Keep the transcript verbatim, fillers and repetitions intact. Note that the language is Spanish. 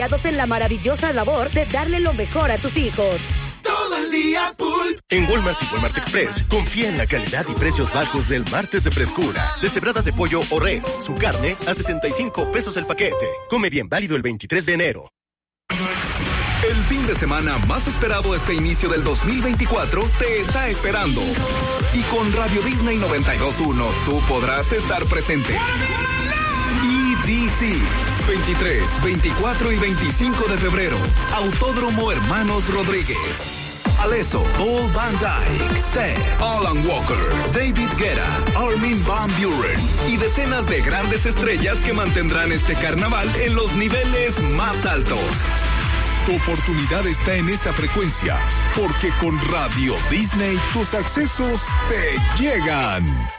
en la maravillosa labor de darle lo mejor a tus hijos. Todo el día Pulp. En Walmart y Walmart Express, confía en la calidad y precios bajos del martes de frescura. Deshebradas de pollo o res, su carne a sesenta y cinco pesos el paquete. Come bien, válido el veintitrés de enero. El fin de semana más esperado este inicio del dos mil veinticuatro te está esperando. Y con Radio Disney noventa y dos punto uno tú podrás estar presente. E D C, veintitrés, veinticuatro y veinticinco de febrero. Autódromo Hermanos Rodríguez. Alesso, Paul Van Dyke, Seth, Alan Walker, David Guetta, Armin van Buren y decenas de grandes estrellas que mantendrán este carnaval en los niveles más altos. Tu oportunidad está en esta frecuencia, porque con Radio Disney tus accesos te llegan.